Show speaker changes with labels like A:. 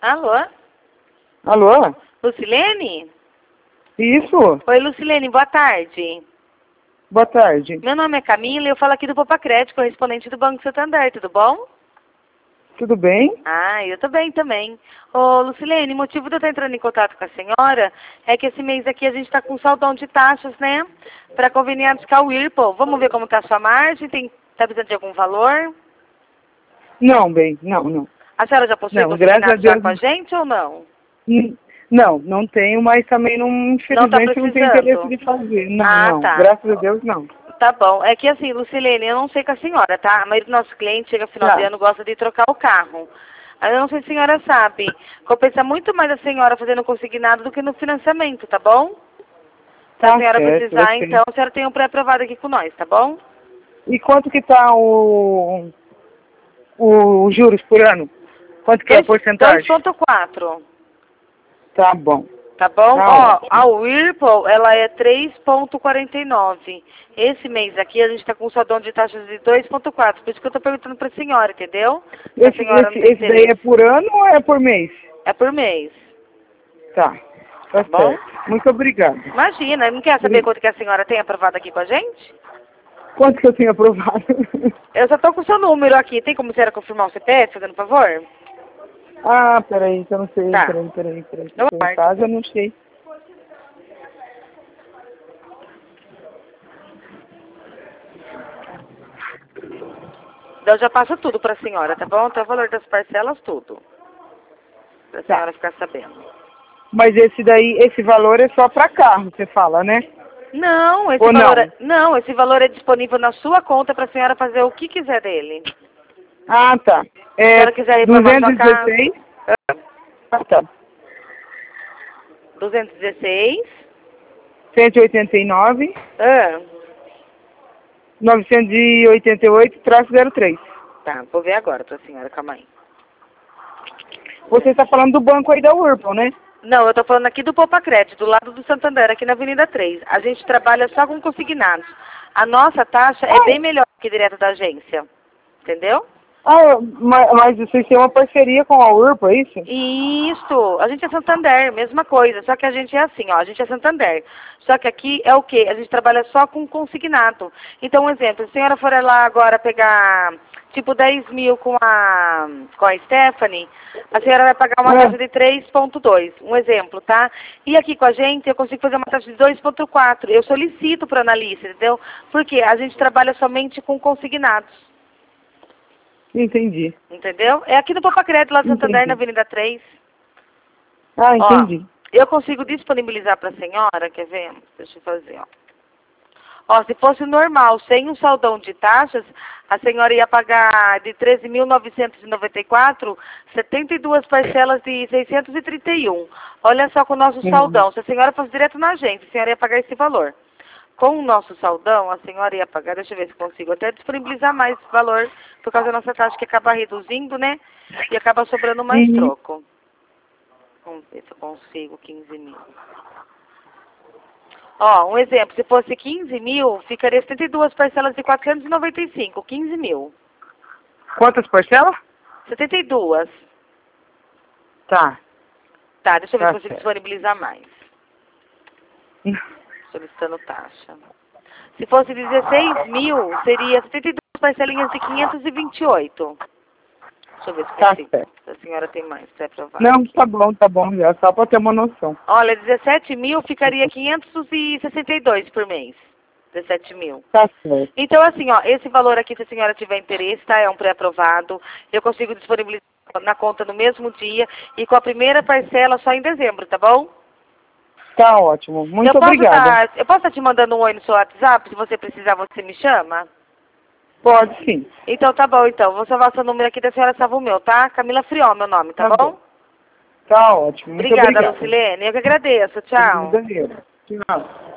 A: Alô?
B: Alô?
A: Lucilene?
B: Isso?
A: Oi, Lucilene, boa tarde.
B: Boa tarde.
A: Meu nome é Camila e eu falo aqui do Popacred, correspondente do Banco Santander, tudo bom?
B: Tudo bem?
A: Ah, eu tô bem também. Ô, Lucilene, o motivo de eu estar entrando em contato com a senhora é que esse mês aqui a gente está com saldão de taxas, né? Para conveniar buscar o Whirlpool. Vamos ver como está a sua margem? Tá precisando de algum valor?
B: Não, bem, não.
A: A senhora já possui
B: Não, graças a
A: consignado já
B: Deus.
A: com a gente ou não?
B: Não tenho, mas também não,
A: Não tá
B: infelizmente, não tenho interesse
A: precisando?
B: de fazer.
A: Ah,
B: Não.
A: tá.
B: Graças a Deus, não.
A: Tá bom. É que assim, Lucilene, eu não sei com a senhora, tá? A maioria dos nossos clientes chega final de
B: Tá.
A: ano gosta de trocar o carro. Aí eu não sei se a senhora sabe. Compensa muito mais a senhora fazendo consignado do que no financiamento, tá bom? Se a
B: Tá
A: senhora
B: certo, eu
A: precisar,
B: sei.
A: então, a senhora tem um pré-aprovado aqui com nós, tá bom?
B: E quanto que tá o juros por ano? Quanto que é a porcentagem?
A: 2,4.
B: Tá bom.
A: Tá bom?
B: Tá
A: Ó,
B: ótimo.
A: a Whirlpool, ela é 3,49. Esse mês aqui a gente tá com um saldão de taxas de 2,4. Por isso que eu tô perguntando pra senhora, entendeu? Se a senhora não tem
B: Esse daí é
A: interesse.
B: por ano ou é por mês?
A: É por mês.
B: Tá.
A: Tá
B: Tá
A: bom?
B: certo. Muito obrigado.
A: Imagina, não quer saber quanto que a senhora tem aprovado aqui com a gente?
B: Quanto que eu tenho aprovado?
A: Eu só tô com o seu número aqui. Tem como a senhora confirmar o CPF, fazendo favor?
B: Ah, peraí, que eu não sei.
A: Tá.
B: Peraí.
A: Eu
B: Tô em
A: aguardo.
B: casa, eu não sei.
A: Então eu já passo tudo pra senhora, tá bom? Até o valor das parcelas, tudo. Pra
B: Tá.
A: senhora ficar sabendo.
B: Mas esse valor é só para carro, você fala, né?
A: Não, esse
B: Ou
A: valor
B: não?
A: é, não, esse valor é disponível na sua conta pra senhora fazer o que quiser dele.
B: Ah, tá.
A: Se a
B: É
A: senhora quiser reformar sua casa.
B: 216. Ah, tá.
A: 216.
B: 189.
A: Ah,
B: 988-03.
A: tá, vou ver agora pra senhora, calma aí.
B: Você está falando do banco aí da Whirlpool, né?
A: Não, eu tô falando aqui do Popacred, do lado do Santander, aqui na Avenida 3. A gente trabalha só com consignados. A nossa taxa é bem melhor que direto da agência. Entendeu?
B: Mas vocês têm uma parceria com a Whirlpool, é isso?
A: Isso, a gente é Santander, mesma coisa, só que a gente é assim, ó, a gente é Santander. Só que aqui é o quê? A gente trabalha só com consignado. Então, um exemplo, se a senhora for lá agora pegar, tipo, 10 mil com a Stephanie, a senhora vai pagar uma taxa de 3,2, um exemplo, tá? E aqui com a gente eu consigo fazer uma taxa de 2,4. Eu solicito para o analista, entendeu? Porque a gente trabalha somente com consignados.
B: Entendi.
A: Entendeu? É aqui no Popacred, lá do Santander, na
B: Entendi.
A: Avenida 3.
B: Ah,
A: Ó,
B: entendi.
A: eu consigo disponibilizar para a senhora, quer ver? Deixa eu fazer, ó. Ó, se fosse normal, sem um saldão de taxas, a senhora ia pagar de 13.994, 72 parcelas de 631. Olha só com o nosso saldão. Se a senhora fosse direto na agência, a senhora ia pagar esse valor. Com o nosso saldão, a senhora ia pagar, deixa eu ver se consigo até disponibilizar mais esse valor, por causa da nossa taxa que acaba reduzindo, né? E acaba sobrando mais troco. Vamos ver se eu consigo 15 mil. Ó, um exemplo, se fosse 15 mil, ficaria 72 parcelas de 495, 15 mil.
B: Quantas parcelas?
A: 72.
B: Tá.
A: Tá, deixa eu ver se
B: Tá
A: eu consigo
B: certo.
A: disponibilizar mais. Solicitando taxa. Se fosse 16 mil, seria 72 parcelinhas de 528. Deixa eu ver se
B: Tá
A: consigo.
B: certo.
A: Se a senhora tem mais para provar.
B: Não, tá bom, já, só para ter uma noção.
A: Olha, 17 mil ficaria 562 por mês. 17 mil.
B: Tá certo.
A: Então, assim, ó, esse valor aqui, se a senhora tiver interesse, tá? É um pré-aprovado. Eu consigo disponibilizar na conta no mesmo dia e com a primeira parcela só em dezembro, tá bom?
B: Tá ótimo. Muito obrigada.
A: Eu posso estar te mandando um oi no seu WhatsApp? Se você precisar, você me chama?
B: Pode sim.
A: Então, tá bom, então. Vou salvar seu número aqui da senhora salva o meu, tá? Camila Frió, meu nome, tá bom?
B: Tá ótimo. Muito
A: Obrigada,
B: obrigada.
A: Lucilene. Eu que agradeço. Tchau.
B: Tchau.